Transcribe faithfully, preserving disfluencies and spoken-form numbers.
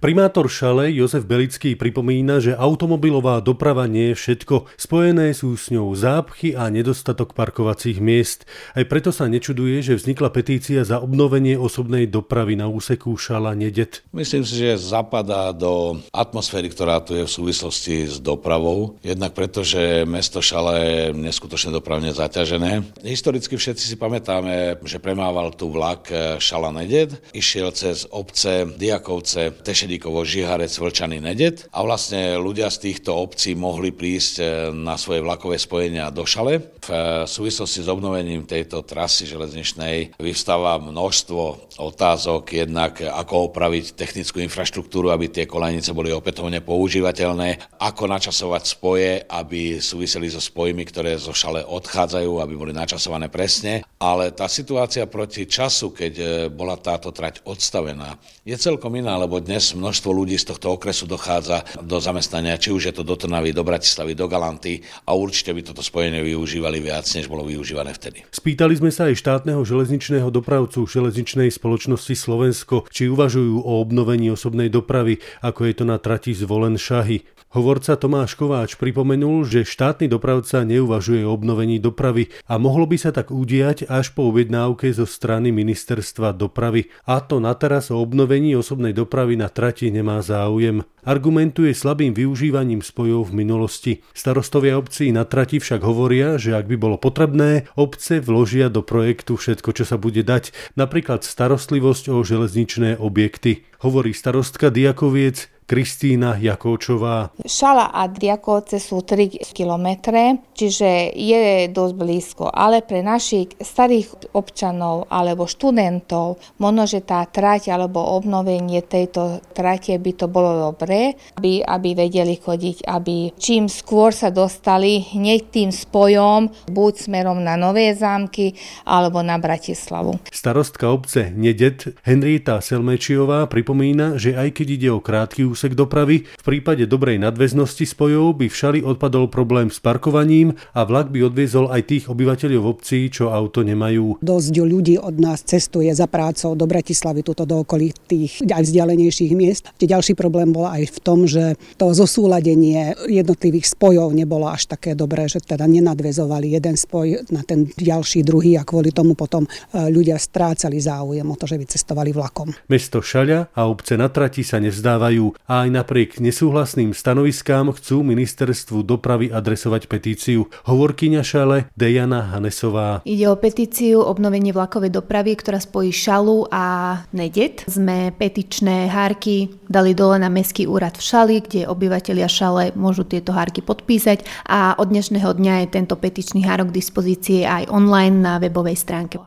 Primátor Šale Jozef Belický pripomína, že automobilová doprava nie je všetko. Spojené sú s ňou zápchy a nedostatok parkovacích miest. Aj preto sa nečuduje, že vznikla petícia za obnovenie osobnej dopravy na úseku Šala-Nedet. Myslím si, že zapadá do atmosféry, ktorá tu je v súvislosti s dopravou. Jednak preto, že mesto Šala je neskutočne dopravne zaťažené. Historicky všetci si pamätáme, že premával tu vlak Šala-Nedet, išiel cez obce Diakovce, Tešedíkovo, Žiharec, Vlčany, Nedet a vlastne ľudia z týchto obcí mohli prísť na svoje vlakové spojenia do Šale. V súvislosti s obnovením tejto trasy železničnej vyvstáva množstvo otázok, jednak ako opraviť technickú infraštruktúru, aby tie koľajnice boli opätovne používateľné, ako načasovať spoje, aby súviseli so spojmi, ktoré zo Šale odchádzajú, aby boli načasované presne. Ale tá situácia proti času, keď bola táto trať odstavená, je celkom iná, lebo dnes množstvo ľudí z tohto okresu dochádza do zamestnania, či už je to do Trnavy, do Bratislavy, do Galanty a určite by toto spojenie využívali viac, než bolo využívané vtedy. Spýtali sme sa aj štátneho železničného dopravcu železničnej spoločnosti Slovensko, či uvažujú o obnovení osobnej dopravy, ako je to na trati Zvolen-Šahy. Hovorca Tomáš Kováč pripomenul, že štátny dopravca neuvažuje o obnovení dopravy a mohlo by sa tak udiať až po objednávke zo strany ministerstva dopravy. A to na teraz o obnovení osobnej dopravy na trati nemá záujem. Argumentuje slabým využívaním spojov v minulosti. Starostovia obcí na trati však hovoria, že ak by bolo potrebné, obce vložia do projektu všetko, čo sa bude dať, napríklad starostlivosť o železničné objekty. Hovorí starostka Diakoviec Kristína Jakóčová. Šala a Diakovce sú tri kilometre, čiže je dosť blízko, ale pre našich starých občanov alebo študentov možno, že tá trať alebo obnovenie tejto trate by to bolo dobré, aby, aby vedeli chodiť, aby čím skôr sa dostali hneď tým spojom, buď smerom na Nové Zámky alebo na Bratislavu. Starostka obce Nedet Henrieta Selmečiová pripomína, že aj keď ide o krátky úsek dopravy, v prípade dobrej nadväznosti spojov by v Šali odpadol problém s parkovaním a vlak by odviezol aj tých obyvateľov obcí, čo auto nemajú. Dosť ľudí od nás cestuje za prácou do Bratislavy, tuto do okolí tých aj vzdialenejších miest. Ďalší problém bol aj v tom, že to zosúladenie jednotlivých spojov nebolo až také dobré, že teda nenadväzovali jeden spoj na ten ďalší, druhý a kvôli tomu potom ľudia strácali záujem o to, že by cestovali vlakom. Mesto Šaľa a obce na trati sa nevzdávajú a aj napriek nesúhlasným stanoviskám chcú ministerstvu dopravy adresovať petíciu. Hovorkyňa Šale Dejana Hanesová. Ide o petíciu obnovenie vlakovej dopravy, ktorá spojí Šalu a Nedet. Sme petičné hárky dali dole na Mestský úrad v Šali, kde obyvatelia Šale môžu tieto hárky podpísať a od dnešného dňa je tento petičný hárok k dispozícii aj online na webovej stránke.